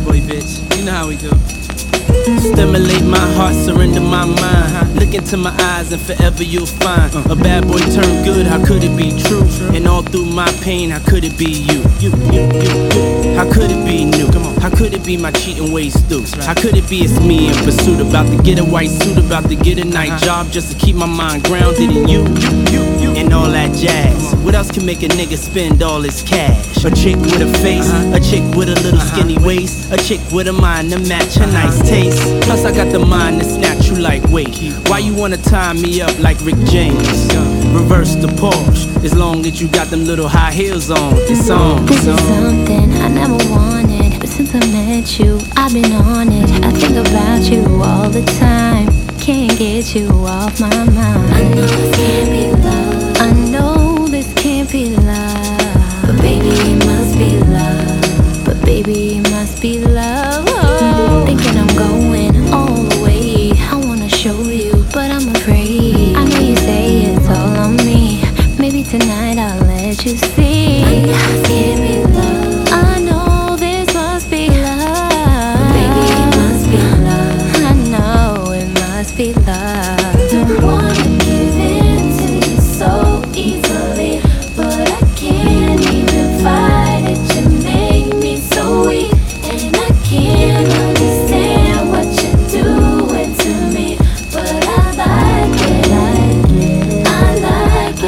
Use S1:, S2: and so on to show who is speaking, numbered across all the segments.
S1: boy, bitch. You know how we do. Stimulate my heart, surrender my mind. Look into my eyes and forever you'll find a bad boy turned good, how could it be true? And all through my pain, how could it be you? How could it be new? How could it be my cheating ways through? How could it be it's me in pursuit, about to get a white suit, about to get a night job just to keep my mind grounded in you and all that jazz. What else can make a nigga spend all his cash? A chick with a face, a chick with a little skinny waist, a chick with a mind to match her nice taste. Plus I got the mind to snatch you like wait. Why you wanna tie me up like Rick James? Reverse the Porsche, as long as you got them little high heels on. It's on.
S2: This is something I never wanted, but since I met you, I've been on it. I think about you all the time, can't get you off my mind. I know this can't be love, I know this can't be love, but baby it must be love, but baby it must be love. Oh, thinking I'm going all the way, I wanna show you, but I'm afraid. I know you say it's all on me, maybe tonight I'll let you see. I know this can't be love, I know this must be love, but baby it must be love, I know it must be love. Don't wanna give in to you so easily, but I can't even fight it. You make me so weak, and I can't understand what you're doing to me, but I like it, I like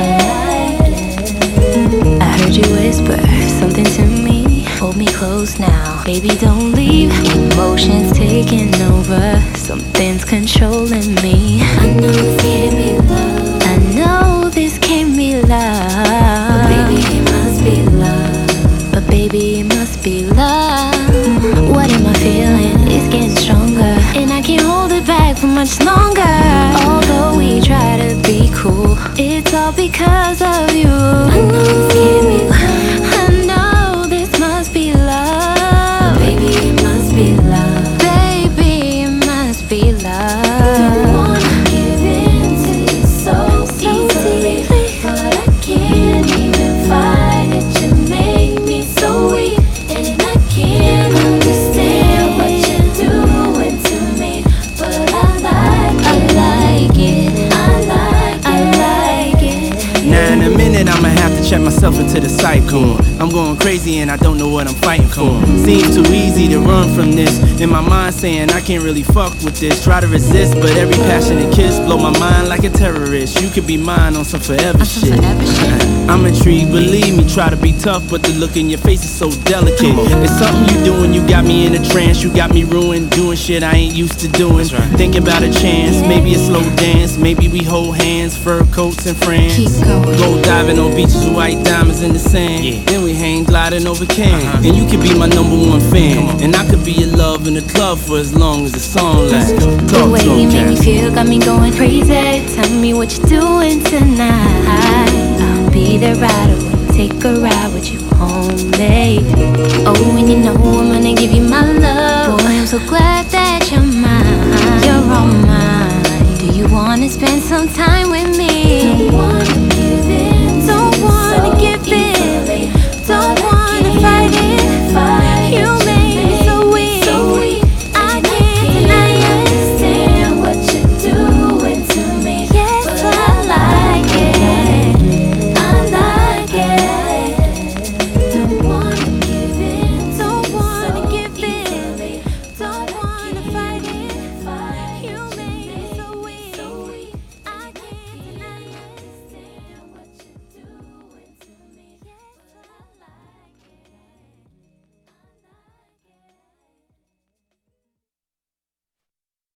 S2: it. I heard you whisper something to me, hold me close now, baby don't leave. Emotions taking over, something's controlling me. I know this can't be love, I know this can't be love, but baby it must be love, but baby it must be love. What am I feeling? It's getting stronger, and I can't hold it back for much longer. Although we try to be cool, it's all because of you. I know this can't be love, I know this must be love, but baby it must be love, baby it must be love. Don't wanna give in to you so easily, but I can't even fight it. You make me so weak, and I can't understand what you're doing to me, but I like it, I like it.
S1: Now in a minute I'ma have to check myself into the cycle. I'm going crazy and I don't know what I'm fighting for. Seems too easy to run from this, in my mind saying I can't really fuck with this. Try to resist, but every passionate kiss blow my mind like a terrorist. You could be mine on some forever shit. I'm intrigued, believe me, try to be tough, but the look in your face is so delicate. It's something you doing, you got me in a trance, you got me ruined, doing shit I ain't used to doing. Think about a chance, maybe a slow dance, maybe we hold hands, fur coats and friends.
S2: Keep going.
S1: Go diving on beaches with white diamonds in the sand. Then we hang gliding over Cannes. And you could be my #1 fan, and I could be your love in the club for as long as the song lasts.
S2: The way you make me feel got me going crazy. Tell me what you're doing tonight, I'll be there right away. Take a ride with you home, babe. Oh, and you know I'm gonna give you my love. Boy, I'm so glad